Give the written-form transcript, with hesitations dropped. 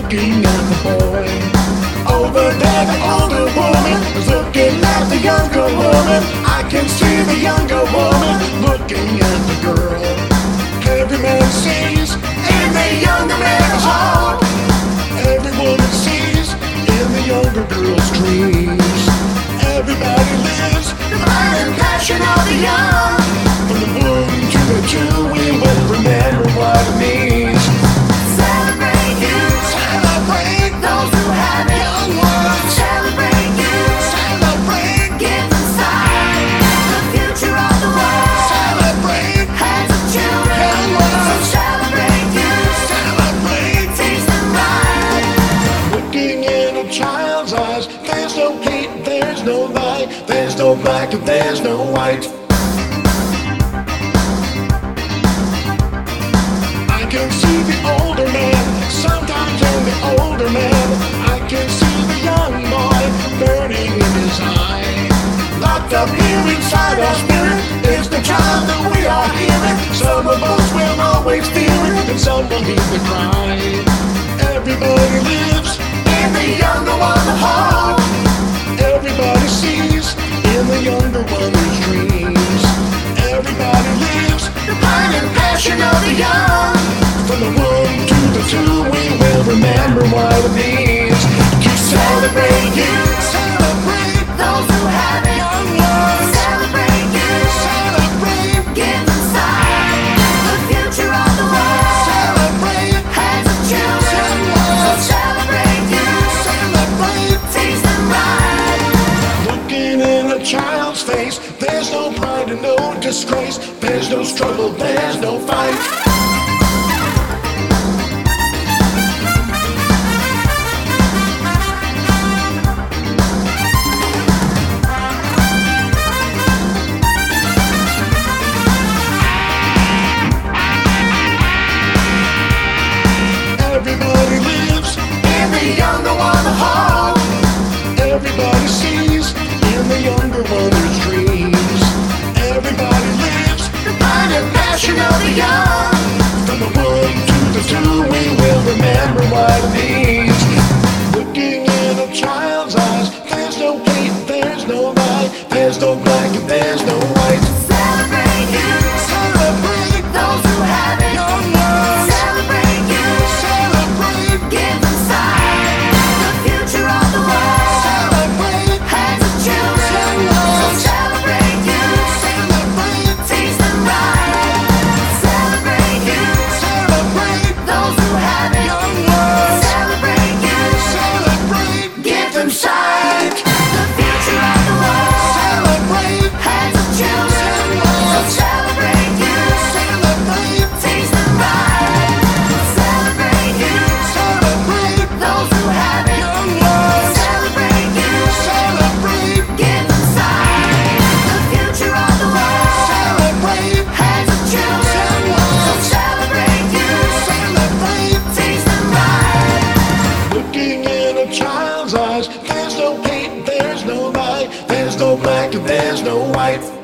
looking at the boy. Over there the older woman is looking at the younger woman. I can see the younger woman looking at the girl. Every man sees in the younger man's heart. Every woman sees in the younger girl's dreams. Everybody lives the light and passion of the young. From the moon to the two, we will remember what it means. Celebrate you, Celebrate those who have it. young ones. Celebrate you, Celebrate, give them sight. The future of the world, celebrate, hands of children. young ones. So celebrate you, Celebrate. teach them right. Looking in a child's eyes, there's no hate, there's no lie, there's no black and there's no white. I can see the older man, sometimes in the older man. I can see the young boy burning in his eye. Locked up here inside our spirit is the child that we are hearing. Some of us will always feel it, and some will hear the cry. Everybody lives in the younger one's heart. Everybody sees in the younger one's dreams. Everybody lives the light and passion of the young. From the one to the two, we will remember what it means to celebrate you, celebrate Those who have it, young ones, celebrate you, celebrate, give them sight. The future of the world, celebrate, hands of children. So celebrate you, celebrate. teach them right. Looking in a child's face, there's no pride and no disgrace. There's no struggle, there's no fight. Everybody lives in the younger one's heart. Everybody sees in the younger one's dreams. Everybody lives the light and passion of the young. From the one to the two, we will remember what it means. Looking in a child's eyes, there's no hate, there's no lie, there's no black and there's no white. Celebrate you, Celebrate those who have it. young ones. Celebrate you, Celebrate, give them sight. The future of the world, celebrate, hands of children. So celebrate you, celebrate, teach them right. Celebrate you, celebrate, those who have it. young ones. Celebrate you, Celebrate, give them sight. The future of the world, celebrate, hands of children. So celebrate you, celebrate, teach them right. Celebrate you, celebrate, those who have it. young ones. Celebrate you, Celebrate, give them sight. The future of the world, celebrate, hands of children. So celebrate you, celebrate. teach them right. Looking in a child's eyes, there's no hate, there's no lie, there's no black and there's no white.